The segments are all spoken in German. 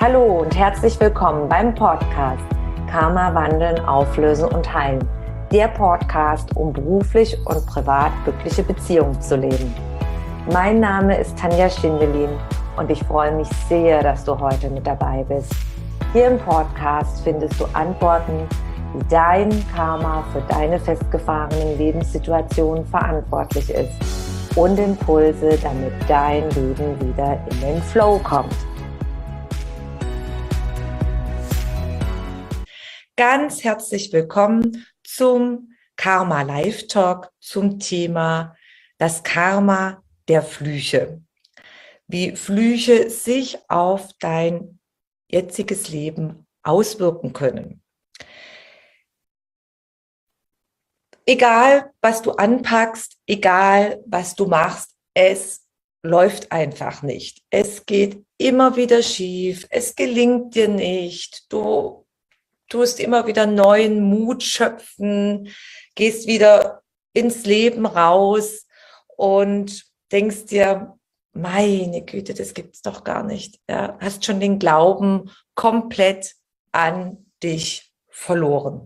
Hallo und herzlich willkommen beim Podcast Karma wandeln, auflösen und heilen. Der Podcast, um beruflich und privat glückliche Beziehungen zu leben. Mein Name ist Tanja Schindelin und ich freue mich sehr, dass du heute mit dabei bist. Hier im Podcast findest du Antworten, wie dein Karma für deine festgefahrenen Lebenssituationen verantwortlich ist und Impulse, damit dein Leben wieder in den Flow kommt. Ganz herzlich willkommen zum Karma Live Talk zum Thema das Karma der Flüche. Wie Flüche sich auf dein jetziges Leben auswirken können. Egal, was du anpackst, egal, was du machst, es läuft einfach nicht. Es geht immer wieder schief, es gelingt dir nicht, du tust immer wieder neuen Mut schöpfen, gehst wieder ins Leben raus und denkst dir, meine Güte, das gibt's doch gar nicht. Ja, hast schon den Glauben komplett an dich verloren.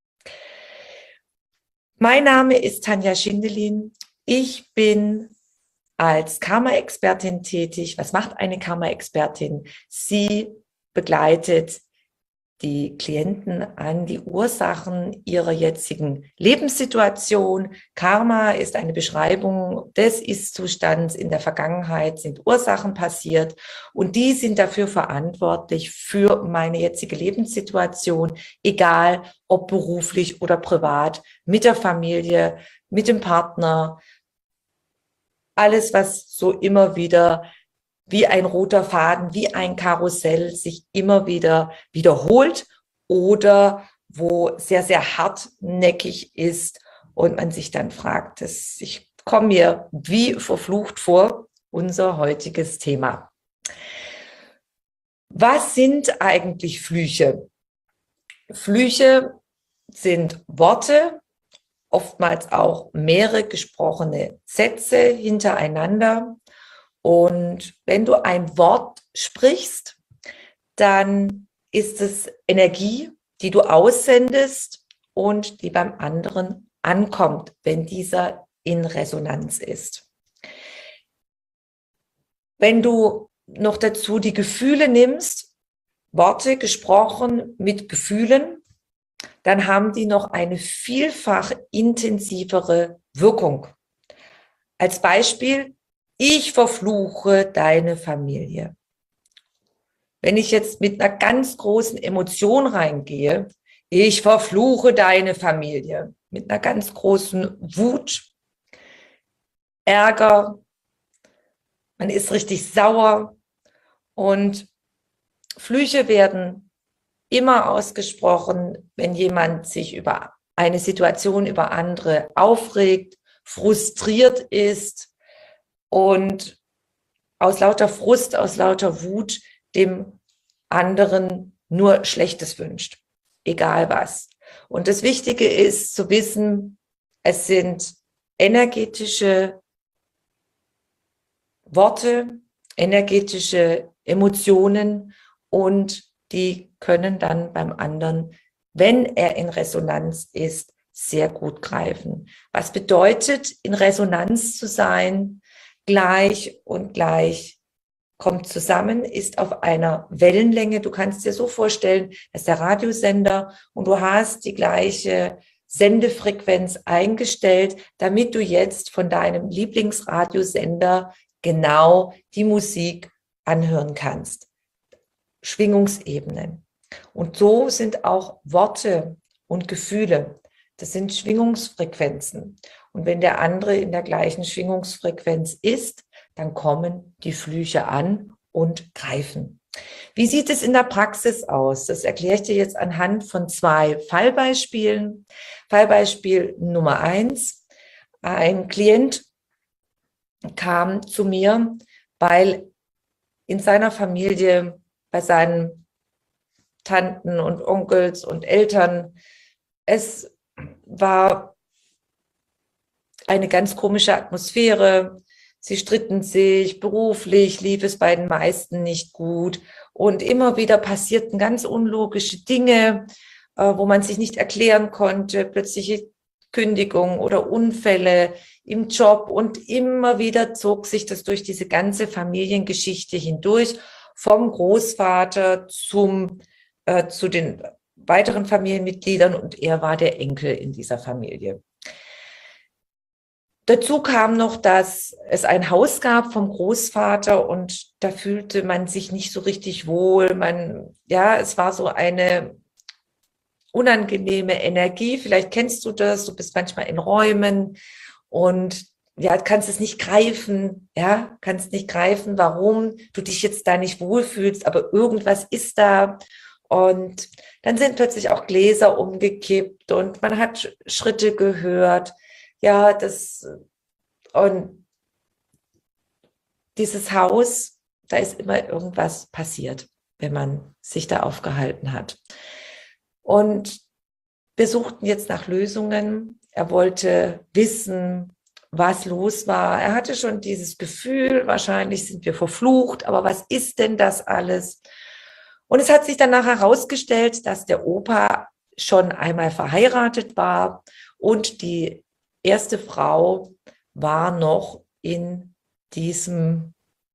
Mein Name ist Tanja Schindelin. Ich bin als Karma-Expertin tätig. Was macht eine Karma-Expertin? Sie begleitet die Klienten an die Ursachen ihrer jetzigen Lebenssituation. Karma ist eine Beschreibung des Ist-Zustands. In der Vergangenheit sind Ursachen passiert und die sind dafür verantwortlich für meine jetzige Lebenssituation, egal ob beruflich oder privat, mit der Familie, mit dem Partner. Alles, was so immer wieder wie ein roter Faden, wie ein Karussell sich immer wieder wiederholt oder wo sehr, sehr hartnäckig ist und man sich dann fragt, ich komme mir wie verflucht vor, unser heutiges Thema. Was sind eigentlich Flüche? Flüche sind Worte, oftmals auch mehrere gesprochene Sätze hintereinander. Und wenn du ein Wort sprichst, dann ist es Energie, die du aussendest und die beim anderen ankommt, wenn dieser in Resonanz ist. Wenn du noch dazu die Gefühle nimmst, Worte gesprochen mit Gefühlen, dann haben die noch eine vielfach intensivere Wirkung. Als Beispiel: Ich verfluche deine Familie. Wenn ich jetzt mit einer ganz großen Emotion reingehe, ich verfluche deine Familie, mit einer ganz großen Wut, Ärger, man ist richtig sauer und Flüche werden immer ausgesprochen, wenn jemand sich über eine Situation, über andere aufregt, frustriert ist, und aus lauter Frust, aus lauter Wut dem anderen nur Schlechtes wünscht, egal was. Und das Wichtige ist zu wissen, es sind energetische Worte, energetische Emotionen und die können dann beim anderen, wenn er in Resonanz ist, sehr gut greifen. Was bedeutet, in Resonanz zu sein? Gleich und gleich kommt zusammen, ist auf einer Wellenlänge. Du kannst dir so vorstellen, dass der Radiosender und du hast die gleiche Sendefrequenz eingestellt, damit du jetzt von deinem Lieblingsradiosender genau die Musik anhören kannst. Schwingungsebenen. Und so sind auch Worte und Gefühle. Das sind Schwingungsfrequenzen. Und wenn der andere in der gleichen Schwingungsfrequenz ist, dann kommen die Flüche an und greifen. Wie sieht es in der Praxis aus? Das erkläre ich dir jetzt anhand von 2 Fallbeispielen. Fallbeispiel Nummer 1. Ein Klient kam zu mir, weil in seiner Familie, bei seinen Tanten und Onkels und Eltern, es war eine ganz komische Atmosphäre. Sie stritten sich, beruflich lief es bei den meisten nicht gut und immer wieder passierten ganz unlogische Dinge, wo man sich nicht erklären konnte, plötzliche Kündigungen oder Unfälle im Job und immer wieder zog sich das durch diese ganze Familiengeschichte hindurch, vom Großvater zu den weiteren Familienmitgliedern und er war der Enkel in dieser Familie. Dazu kam noch, dass es ein Haus gab vom Großvater und da fühlte man sich nicht so richtig wohl. Es war so eine unangenehme Energie. Vielleicht kennst du das. Du bist manchmal in Räumen und kannst es nicht greifen. Kannst nicht greifen, warum du dich jetzt da nicht wohlfühlst, aber irgendwas ist da. Und dann sind plötzlich auch Gläser umgekippt und man hat Schritte gehört. Und dieses Haus, da ist immer irgendwas passiert, wenn man sich da aufgehalten hat. Und wir suchten jetzt nach Lösungen. Er wollte wissen, was los war. Er hatte schon dieses Gefühl, wahrscheinlich sind wir verflucht, aber was ist denn das alles? Und es hat sich danach herausgestellt, dass der Opa schon einmal verheiratet war und die erste Frau war noch in diesem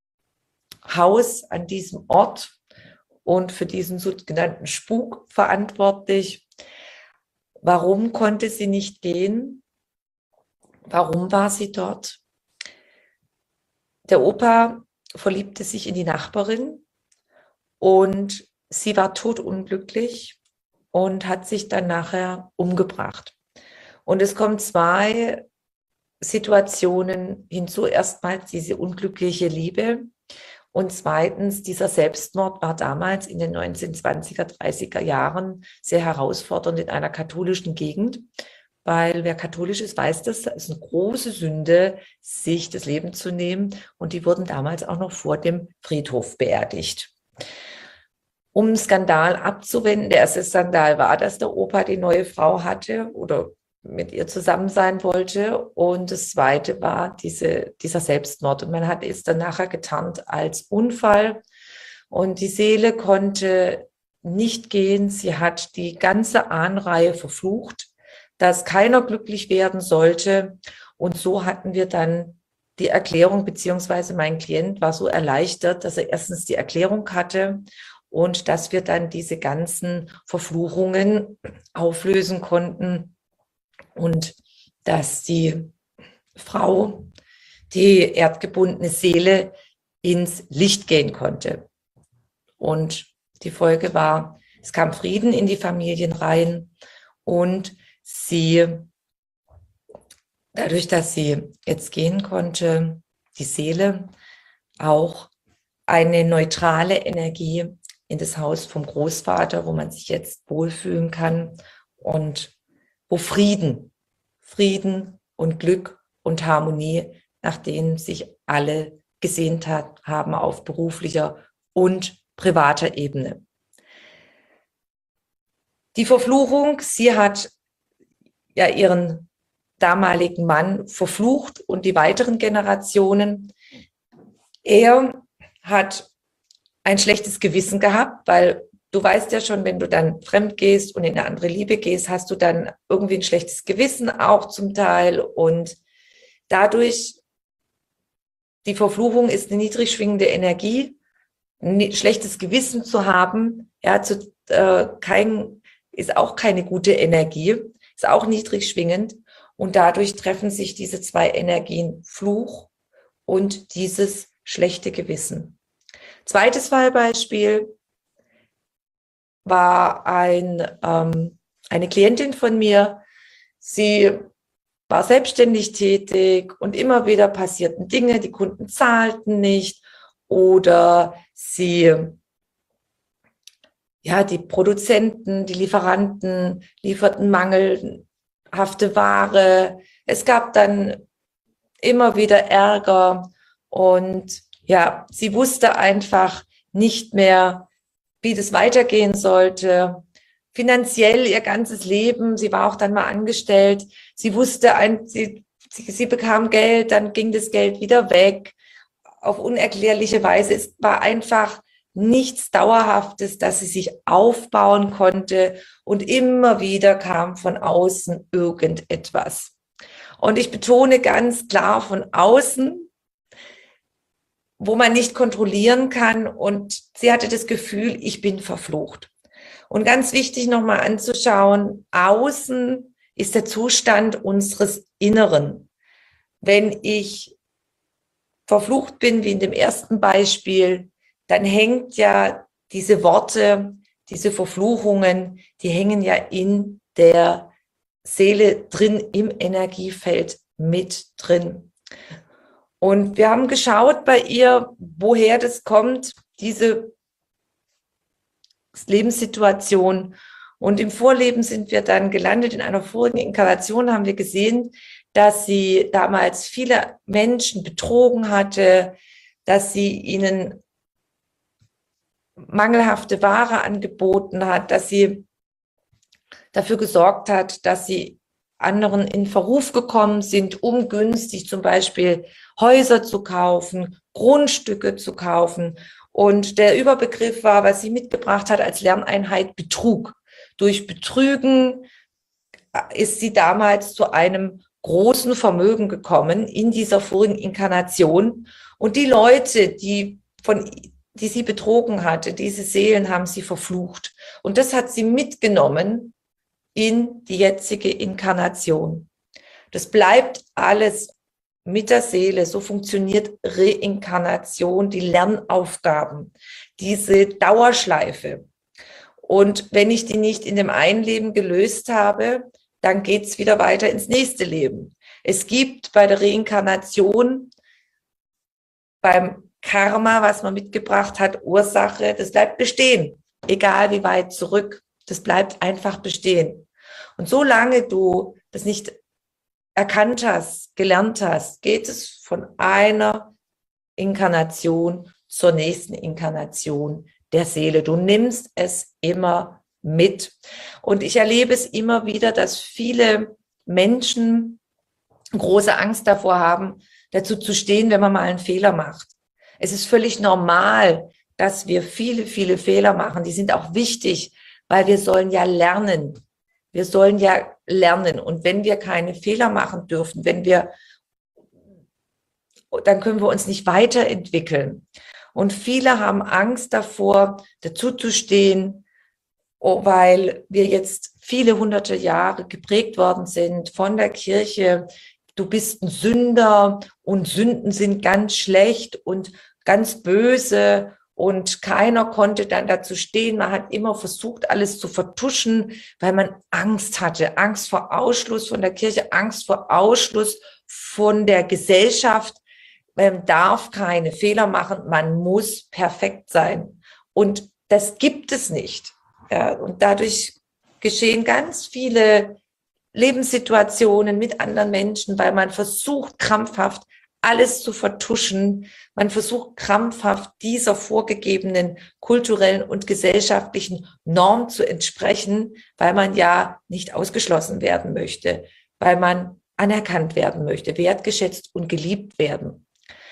Haus, an diesem Ort und für diesen sogenannten Spuk verantwortlich. Warum konnte sie nicht gehen? Warum war sie dort? Der Opa verliebte sich in die Nachbarin und sie war todunglücklich und hat sich dann nachher umgebracht. Und es kommen zwei Situationen hinzu. Erstmals diese unglückliche Liebe und zweitens dieser Selbstmord war damals in den 1920er, 30er Jahren sehr herausfordernd in einer katholischen Gegend, weil wer katholisch ist, weiß das, es ist eine große Sünde, sich das Leben zu nehmen und die wurden damals auch noch vor dem Friedhof beerdigt. Um einen Skandal abzuwenden, der erste Skandal war, dass der Opa die neue Frau hatte oder mit ihr zusammen sein wollte. Und das zweite war dieser Selbstmord. Und man hat es dann nachher getarnt als Unfall. Und die Seele konnte nicht gehen. Sie hat die ganze Ahnenreihe verflucht, dass keiner glücklich werden sollte. Und so hatten wir dann die Erklärung, beziehungsweise mein Klient war so erleichtert, dass er erstens die Erklärung hatte und dass wir dann diese ganzen Verfluchungen auflösen konnten. Und dass die Frau, die erdgebundene Seele, ins Licht gehen konnte. Und die Folge war, es kam Frieden in die Familien rein und dadurch, dass sie jetzt gehen konnte, die Seele auch eine neutrale Energie in das Haus vom Großvater, wo man sich jetzt wohlfühlen kann und wo Frieden und Glück und Harmonie, nach denen sich alle gesehnt haben auf beruflicher und privater Ebene. Die Verfluchung, sie hat ja ihren damaligen Mann verflucht und die weiteren Generationen. Er hat ein schlechtes Gewissen gehabt, weil du weißt ja schon, wenn du dann fremd gehst und in eine andere Liebe gehst, hast du dann irgendwie ein schlechtes Gewissen auch zum Teil. Und dadurch, die Verfluchung ist eine niedrig schwingende Energie, ein schlechtes Gewissen zu haben, ist auch keine gute Energie, ist auch niedrig schwingend. Und dadurch treffen sich diese zwei Energien, Fluch und dieses schlechte Gewissen. Zweites Fallbeispiel war eine Klientin von mir. Sie war selbstständig tätig und immer wieder passierten Dinge, die Kunden zahlten nicht oder die Produzenten, die Lieferanten lieferten mangelhafte Ware. Es gab dann immer wieder Ärger und sie wusste einfach nicht mehr, wie das weitergehen sollte. Finanziell ihr ganzes Leben, sie war auch dann mal angestellt, sie wusste, sie sie bekam Geld, dann ging das Geld wieder weg auf unerklärliche Weise. Es war einfach nichts Dauerhaftes, dass sie sich aufbauen konnte und immer wieder kam von außen irgendetwas. Und ich betone ganz klar von außen, wo man nicht kontrollieren kann, und sie hatte das Gefühl, ich bin verflucht. Und ganz wichtig nochmal anzuschauen, außen ist der Zustand unseres Inneren. Wenn ich verflucht bin, wie in dem ersten Beispiel, dann hängt ja diese Worte, diese Verfluchungen, die hängen ja in der Seele drin, im Energiefeld mit drin. Und wir haben geschaut bei ihr, woher das kommt, diese Lebenssituation. Und im Vorleben sind wir dann gelandet. In einer vorigen Inkarnation haben wir gesehen, dass sie damals viele Menschen betrogen hatte, dass sie ihnen mangelhafte Ware angeboten hat, dass sie dafür gesorgt hat, dass sie anderen in Verruf gekommen sind, um günstig zum Beispiel Häuser zu kaufen, Grundstücke zu kaufen. Und der Überbegriff war, was sie mitgebracht hat als Lerneinheit, Betrug. Durch Betrügen ist sie damals zu einem großen Vermögen gekommen in dieser vorigen Inkarnation. Und die Leute, die sie betrogen hatte, diese Seelen haben sie verflucht. Und das hat sie mitgenommen in die jetzige Inkarnation. Das bleibt alles mit der Seele. So funktioniert Reinkarnation, die Lernaufgaben, diese Dauerschleife. Und wenn ich die nicht in dem einen Leben gelöst habe, dann geht es wieder weiter ins nächste Leben. Es gibt bei der Reinkarnation, beim Karma, was man mitgebracht hat, Ursache, das bleibt bestehen, egal wie weit zurück. Das bleibt einfach bestehen. Und solange du das nicht erkannt hast, gelernt hast, geht es von einer Inkarnation zur nächsten Inkarnation der Seele. Du nimmst es immer mit. Und ich erlebe es immer wieder, dass viele Menschen große Angst davor haben, dazu zu stehen, wenn man mal einen Fehler macht. Es ist völlig normal, dass wir viele, viele Fehler machen. Die sind auch wichtig, weil wir sollen ja lernen. Wir sollen ja lernen. Und wenn wir keine Fehler machen dürfen, dann können wir uns nicht weiterentwickeln. Und viele haben Angst davor, dazu zu stehen, weil wir jetzt viele hunderte Jahre geprägt worden sind von der Kirche. Du bist ein Sünder und Sünden sind ganz schlecht und ganz böse. Und keiner konnte dann dazu stehen. Man hat immer versucht, alles zu vertuschen, weil man Angst hatte. Angst vor Ausschluss von der Kirche, Angst vor Ausschluss von der Gesellschaft. Man darf keine Fehler machen, man muss perfekt sein. Und das gibt es nicht. Ja, und dadurch geschehen ganz viele Lebenssituationen mit anderen Menschen, weil man versucht krampfhaft alles zu vertuschen. Man versucht krampfhaft dieser vorgegebenen kulturellen und gesellschaftlichen Norm zu entsprechen, weil man ja nicht ausgeschlossen werden möchte, weil man anerkannt werden möchte, wertgeschätzt und geliebt werden.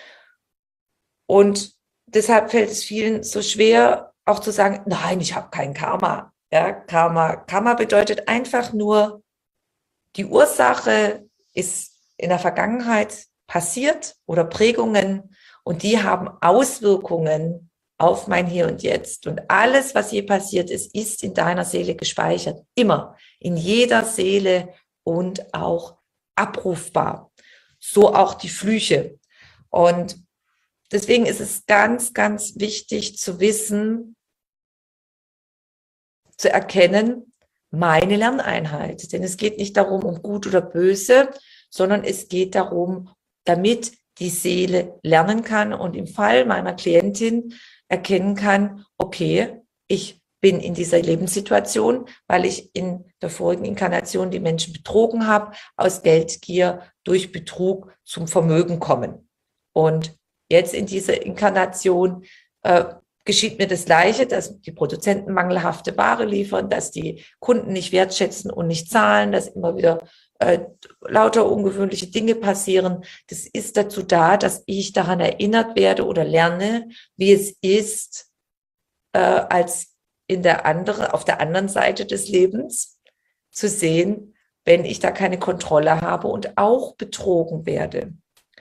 Und deshalb fällt es vielen so schwer, auch zu sagen, nein, ich habe kein Karma. Ja, Karma bedeutet einfach nur, die Ursache ist in der Vergangenheit passiert oder Prägungen und die haben Auswirkungen auf mein Hier und Jetzt. Und alles, was je passiert ist, ist in deiner Seele gespeichert. Immer. In jeder Seele und auch abrufbar. So auch die Flüche. Und deswegen ist es ganz, ganz wichtig zu wissen, zu erkennen, meine Lerneinheit. Denn es geht nicht darum, um gut oder böse, sondern es geht darum, damit die Seele lernen kann und im Fall meiner Klientin erkennen kann, okay, ich bin in dieser Lebenssituation, weil ich in der vorigen Inkarnation die Menschen betrogen habe, aus Geldgier durch Betrug zum Vermögen kommen. Und jetzt in dieser Inkarnation geschieht mir das Gleiche, dass die Produzenten mangelhafte Ware liefern, dass die Kunden nicht wertschätzen und nicht zahlen, dass immer wieder lauter ungewöhnliche Dinge passieren. Das ist dazu da, dass ich daran erinnert werde oder lerne, wie es ist, als auf der anderen Seite des Lebens zu sehen, wenn ich da keine Kontrolle habe und auch betrogen werde.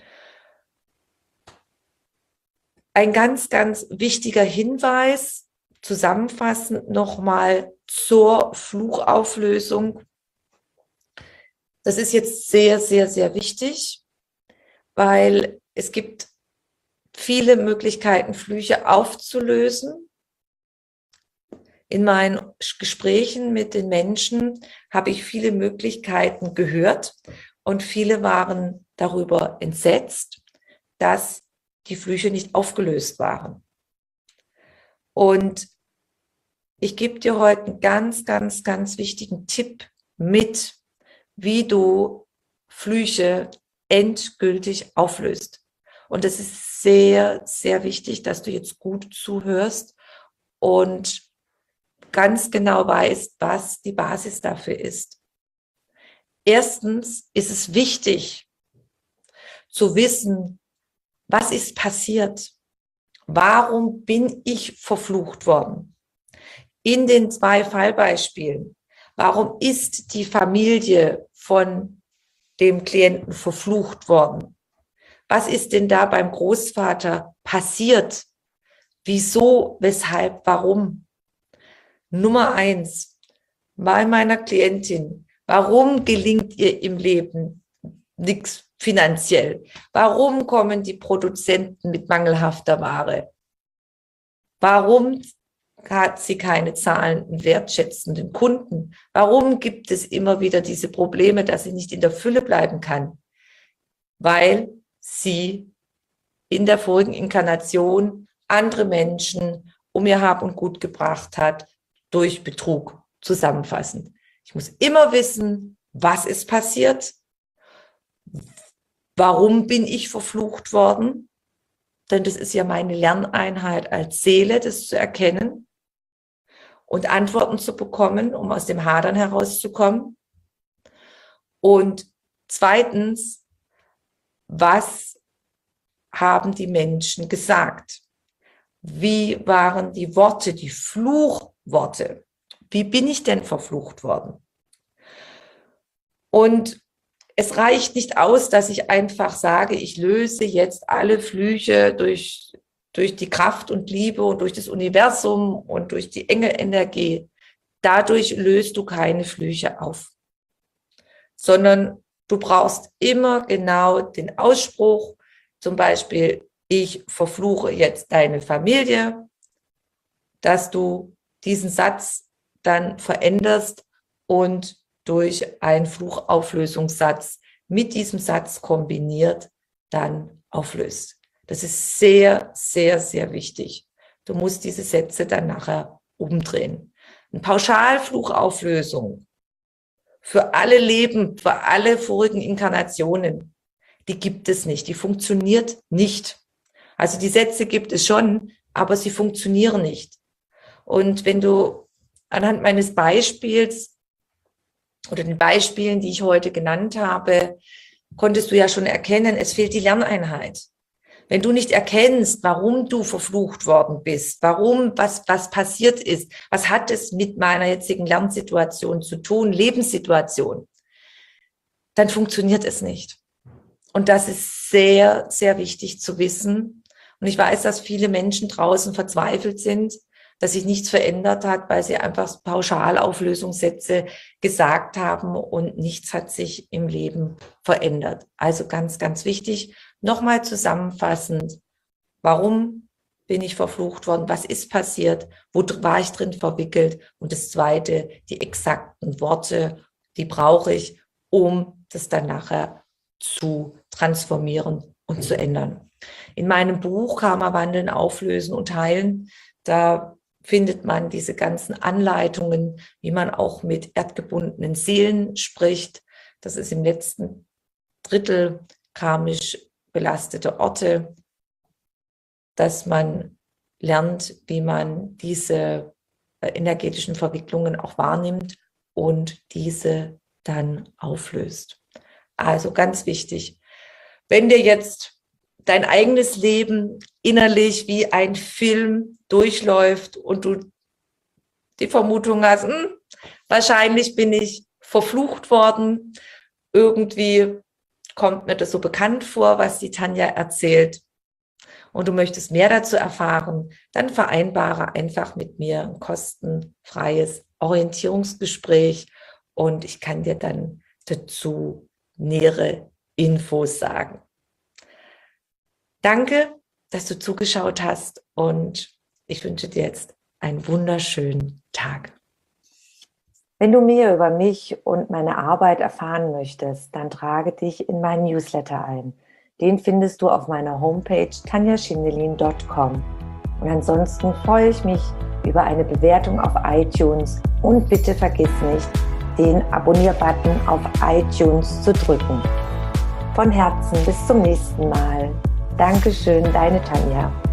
Ein ganz, ganz wichtiger Hinweis, zusammenfassend nochmal zur Fluchauflösung. Das ist jetzt sehr, sehr, sehr wichtig, weil es gibt viele Möglichkeiten, Flüche aufzulösen. In meinen Gesprächen mit den Menschen habe ich viele Möglichkeiten gehört und viele waren darüber entsetzt, dass die Flüche nicht aufgelöst waren. Und ich gebe dir heute einen ganz, ganz, ganz wichtigen Tipp mit, wie du Flüche endgültig auflöst. Und es ist sehr, sehr wichtig, dass du jetzt gut zuhörst und ganz genau weißt, was die Basis dafür ist. Erstens ist es wichtig zu wissen, was ist passiert? Warum bin ich verflucht worden? In den 2 Fallbeispielen, warum ist die Familie von dem Klienten verflucht worden? Was ist denn da beim Großvater passiert? Wieso, weshalb, warum? Nummer 1, bei meiner Klientin, warum gelingt ihr im Leben nichts finanziell? Warum kommen die Produzenten mit mangelhafter Ware? Warum hat sie keine zahlenden, wertschätzenden Kunden? Warum gibt es immer wieder diese Probleme, dass sie nicht in der Fülle bleiben kann? Weil sie in der vorigen Inkarnation andere Menschen um ihr Hab und Gut gebracht hat durch Betrug. Zusammenfassend. Ich muss immer wissen, was ist passiert? Warum bin ich verflucht worden? Denn das ist ja meine Lerneinheit als Seele, das zu erkennen und Antworten zu bekommen, um aus dem Hadern herauszukommen. Und zweitens, was haben die Menschen gesagt? Wie waren die Worte, die Fluchworte? Wie bin ich denn verflucht worden? Und es reicht nicht aus, dass ich einfach sage, ich löse jetzt alle Flüche durch die Kraft und Liebe und durch das Universum und durch die Engelenergie. Dadurch löst du keine Flüche auf, sondern du brauchst immer genau den Ausspruch, zum Beispiel, ich verfluche jetzt deine Familie, dass du diesen Satz dann veränderst und durch einen Fluchauflösungssatz mit diesem Satz kombiniert dann auflöst. Das ist sehr, sehr, sehr wichtig. Du musst diese Sätze dann nachher umdrehen. Eine Pauschalfluchauflösung für alle Leben, für alle vorigen Inkarnationen, die gibt es nicht, die funktioniert nicht. Also die Sätze gibt es schon, aber sie funktionieren nicht. Und wenn du anhand meines Beispiels oder den Beispielen, die ich heute genannt habe, konntest du ja schon erkennen, es fehlt die Lerneinheit. Wenn du nicht erkennst, warum du verflucht worden bist, warum, was passiert ist, was hat es mit meiner jetzigen Lernsituation zu tun, Lebenssituation, dann funktioniert es nicht. Und das ist sehr, sehr wichtig zu wissen. Und ich weiß, dass viele Menschen draußen verzweifelt sind, dass sich nichts verändert hat, weil sie einfach Pauschalauflösungssätze gesagt haben und nichts hat sich im Leben verändert. Also ganz, ganz wichtig, nochmal zusammenfassend, warum bin ich verflucht worden, was ist passiert, wo war ich drin verwickelt und das Zweite, die exakten Worte, die brauche ich, um das dann nachher zu transformieren und zu ändern. In meinem Buch Karma wandeln, auflösen und heilen, da findet man diese ganzen Anleitungen, wie man auch mit erdgebundenen Seelen spricht. Das ist im letzten Drittel karmisch belastete Orte, dass man lernt, wie man diese energetischen Verwicklungen auch wahrnimmt und diese dann auflöst. Also ganz wichtig, wenn dir jetzt dein eigenes Leben innerlich wie ein Film durchläuft und du die Vermutung hast, wahrscheinlich bin ich verflucht worden, irgendwie kommt mir das so bekannt vor, was die Tanja erzählt, und du möchtest mehr dazu erfahren, dann vereinbare einfach mit mir ein kostenfreies Orientierungsgespräch und ich kann dir dann dazu nähere Infos sagen. Danke, dass du zugeschaut hast und ich wünsche dir jetzt einen wunderschönen Tag. Wenn du mehr über mich und meine Arbeit erfahren möchtest, dann trage dich in meinen Newsletter ein. Den findest du auf meiner Homepage tanjaschindelin.com. Und ansonsten freue ich mich über eine Bewertung auf iTunes und bitte vergiss nicht, den Abonnier-Button auf iTunes zu drücken. Von Herzen bis zum nächsten Mal. Dankeschön, deine Tanja.